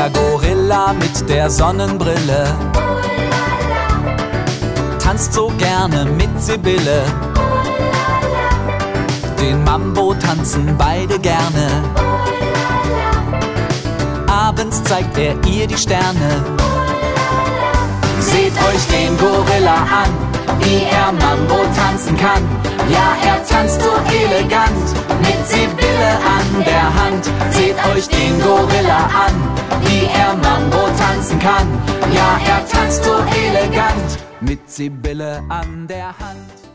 Der Gorilla mit der Sonnenbrille tanzt so gerne mit Sibylle. Den Mambo tanzen beide gerne. Abends zeigt er ihr die Sterne. Seht euch den Gorilla an, wie er Mambo tanzen kann. Ja, er tanzt so elegant, mit Sibylle an der Hand. Seht euch den Gorilla an, wie er Mambo tanzen kann. Ja, er tanzt so elegant, mit Sibylle an der Hand.